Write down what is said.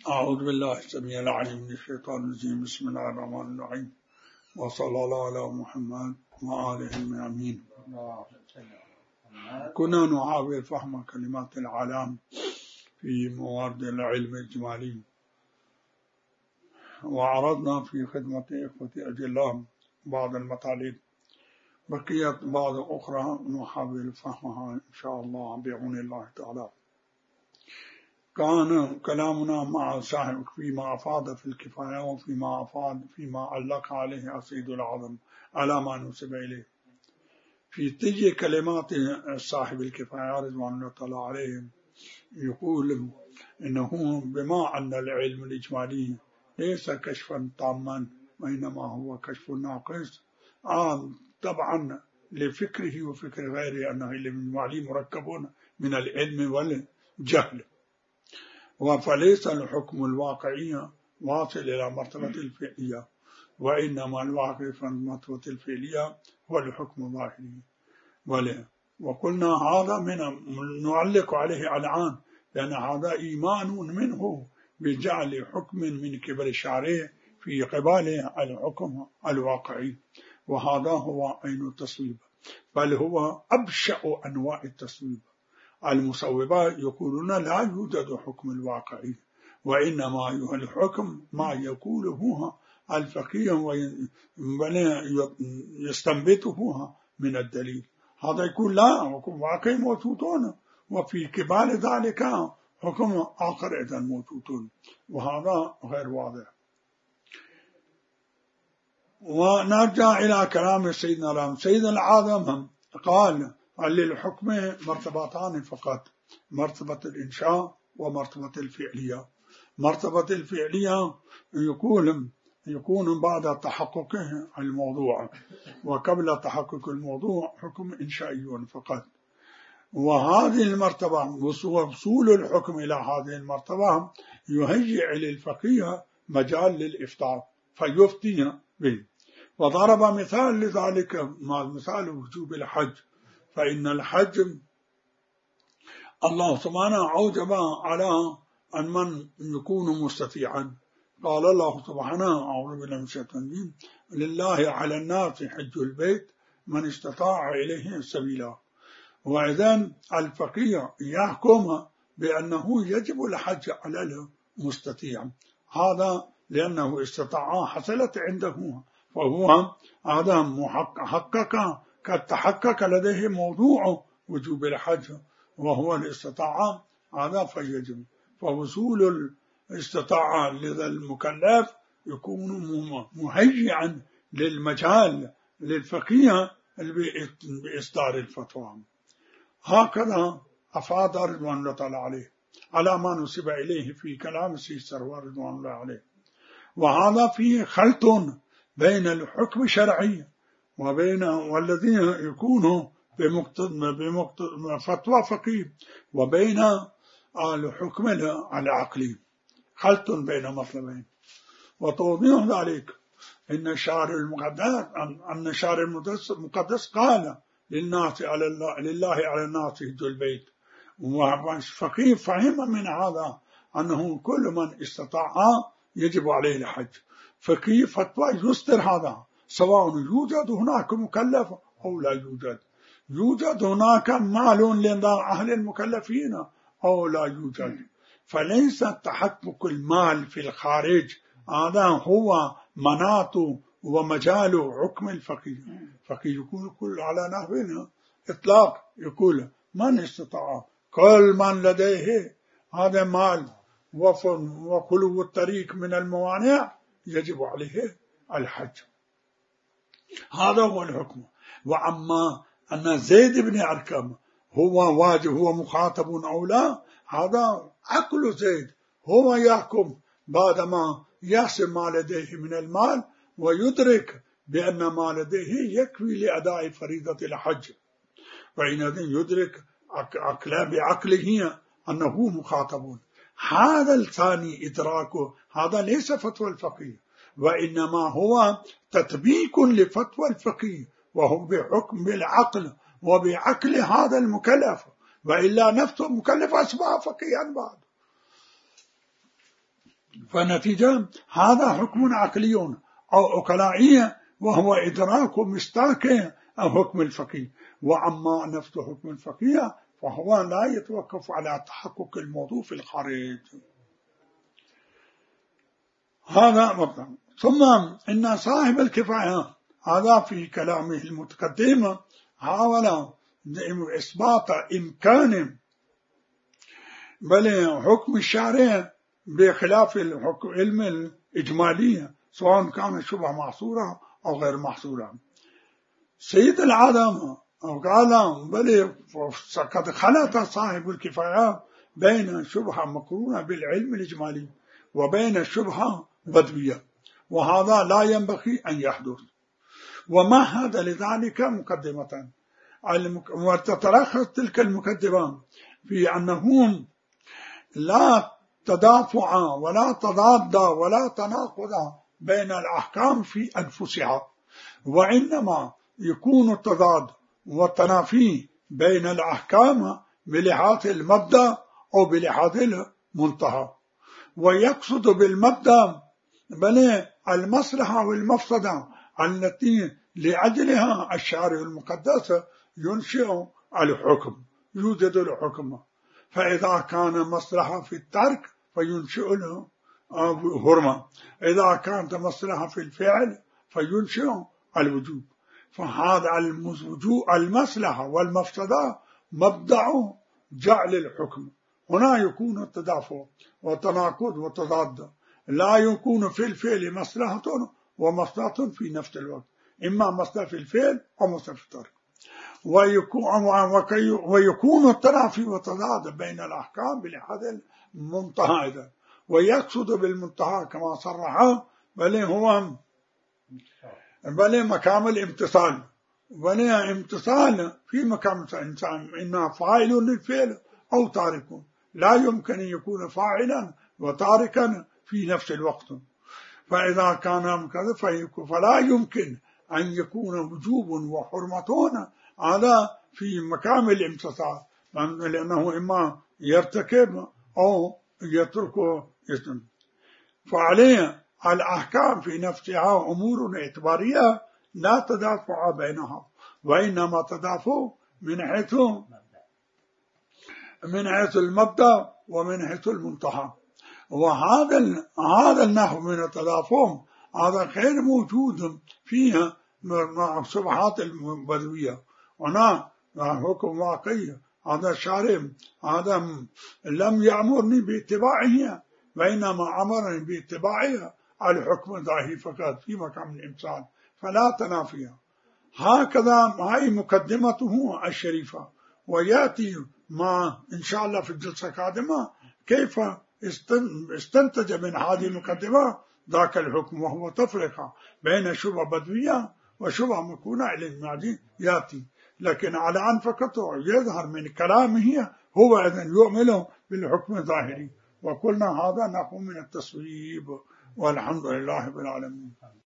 أعوذ بالله السميع العليم من الشيطان الرجيم. بسم الله الرحمن الرحيم، وصلى الله على محمد وآله الميامين. كنا نحاول فهم كلمات العالم في موارد العلم الإجمالي، وعرضنا في خدمة إخوة أجلهم بعض المطالب، بقيت بعض أخرى نحاول فهمها إن شاء الله بعون الله تعالى. كان كلامنا مع صاحب فيما أفاد في الكفاية، وفيما أفاد فيما علق عليه السيد العظم على ما نسب إليه. في تجي كلمات صاحب الكفاية رضوان الله تعالى عليهم، يقول إنه بما أن العلم الإجمالي ليس كشفا تاما وإنما هو كشف ناقص، طبعا لفكره وفكر غيره أن العلم الإجمالي مركب من العلم والجهل، فليس الحكم الواقعي واصل إلى مرتبة الفعلية، وإنما الواقع في مرتبة الفعلية هو الحكم الظاهري. وقلنا هذا من نعلق عليه الآن، لأن هذا إيمان منه بجعل حكم من قبل الشارع في قبال الحكم الواقعي، وهذا هو عين التصويب، بل هو أبشع أنواع التصويب. المصوبات يقولون لا يوجد حكم الواقعي، وإنما الحكم ما يقوله الفقيه ويستنبطه من الدليل. هذا يقول لا، حكم واقعي موجودون، وفي قبال ذلك حكم آخر إذن موجودون، وهذا غير واضح. ونرجع إلى كلام سيدنا العظم. سيدنا العظم قال للحكم مرتبتان فقط، مرتبة الإنشاء ومرتبة الفعلية. مرتبة الفعلية يكون بعد تحققه الموضوع، وقبل تحقق الموضوع حكم إنشائي فقط. وهذه المرتبة وصول الحكم إلى هذه المرتبة يهيئ للفقيه مجال للإفتاء فيفتي به. وضرب مثال لذلك مثال وجوب الحج، فإن الحج الله سبحانه أوجب على أن من يكون مستطيعا. قال الله سبحانه أعوذ بالله من الشيطان الرجيم: لله على الناس حج البيت من استطاع إليه سبيلا. وإذن الفقيه يحكم بأنه يجب الحج على المستطيع، هذا لأنه استطاع حصلت عنده، فهو هذا محقق قد تحقق لديه موضوع وجوب الحج وهو الاستطاعة، هذا فيجب. فوصول الاستطاعة لذا المكلف يكون مهيئا للمجال للفقيه بإصدار الفتوى. هكذا أفاد رضوان الله تعالى عليه على ما نسب إليه في كلام سيد سروار رضوان الله عليه. وهذا فيه خلط بين الحكم الشرعي وبين والذين يكونوا بفتوى فقيه وبين الحكم العقلي، خلط بين مطلبين. وتوضيح ذلك إن الشارع المقدس قال لله على الناس حج البيت، والفقيه فهم من هذا أنه كل من استطاع يجب عليه الحج. فقيه فتوى يصدر هذا سواء يوجد هناك مكلف أو لا يوجد، يوجد هناك مال لأهل المكلفين أو لا يوجد. فليس تحقق المال في الخارج هذا هو مناط ومجال حكم الفقيه. فقيه يقول كل على نحو إطلاق، يقول من استطاع، كل من لديه هذا مال وخلو الطريق من الموانع يجب عليه الحج، هذا هو الحكم. وأما أن زيد بن أركم هو واجب، هو مخاطب أو لا، هذا عقل زيد، هو يحكم بعدما يحسب ما لديه من المال ويدرك بأن ما لديه يكفي لأداء فريضة الحج، وإن يدرك بعقله أنه مخاطب. هذا الثاني إدراكه، هذا ليس فتوى الفقيه، وإنما هو تطبيق لفتوى الفقيه، وهو بحكم بالعقل وبعقل هذا المكلف، وإلا نفسه مكلف أصبح فقيها بعد. فنتيجة هذا حكم عقلي أو عقلائي، وهو إدراك مصداق حكم الفقيه. وأما نفس حكم الفقيه فهو لا يتوقف على تحقق الموضوع في الخارج. هذا مبدأ. ثم إن صاحب الكفاية هذا في كلامه المتقدم حاول إثبات إمكان بل حكم الشارع بخلاف العلم الإجمالي، سواء كان شبه محصورة أو غير محصورة. سيد العالم قال بل قد خلط صاحب الكفاية بين شبهة مقرونة بالعلم الإجمالي وبين شبهة بدوية، وهذا لا ينبغي أن يحدث. ومهد لذلك مقدمة، وتتلخص تلك المقدمة في أنهم لا تدافع ولا تضاد ولا تناقض بين الأحكام في أنفسها، وإنما يكون التضاد والتنافي بين الأحكام بلحاظ المبدأ أو بلحاظ المنتهى. ويقصد بالمبدأ بل المصلحة والمفسدة التي لأجلها الشارع المقدس ينشئ الحكم، يوجد الحكم. فإذا كان مصلحة في الترك فينشئ له حرمة، إذا كانت مصلحة في الفعل فينشئ الوجوب. فهذا المصلحة والمفسدة مبدأ جعل الحكم. هنا يكون التدافع والتناقض والتضاد، لا يكون في الفعل مصلحة ومفسدة في نفس الوقت، إما مصلحة في الفعل أو مصلحة في الترك. ويكون التنافي والتضاد بين الأحكام بلحاظ المنتهى أيضا. ويقصد بالمنتهى كما صرح بل مقام الامتثال، بل امتثال في مقام الإنسان، إنه فاعل للفعل أو تارك، لا يمكن أن يكون فاعلا وتاركا في نفس الوقت. فإذا كان كذا فلا يمكن أن يكون وجوب وحرمة على في مقام الامتثال، لأنه إما يرتكب أو يترك اسم. فعليه الأحكام في نفسها أمور اعتبارية لا تدافع بينها، وإنما تدافع من حيث المبدأ ومن حيث المنتهى. وهذا النحو من التدافع هذا غير موجود فيها مع الشبهات البدوية. هنا حكم واقعي، هذا الشارع هذا لم يأمرني باتباعه، وإنما أمرني باتباعه الحكم الظاهري فقط في مقام الإمثال، فلا تنافي. هكذا هاي مقدمته الشريفة. ويأتي ما إن شاء الله في الجلسة القادمة كيف استنتج من هذه المقدمة ذاك الحكم، وهو تفرقة بين شبهة بدوية وشبهة مكونة إلى المعدي يأتي. لكن على أن فقط يظهر من كلامه هو إذن يؤمن بالحكم الظاهري. وقلنا هذا نحو من التصويب، والحمد لله رب العالمين.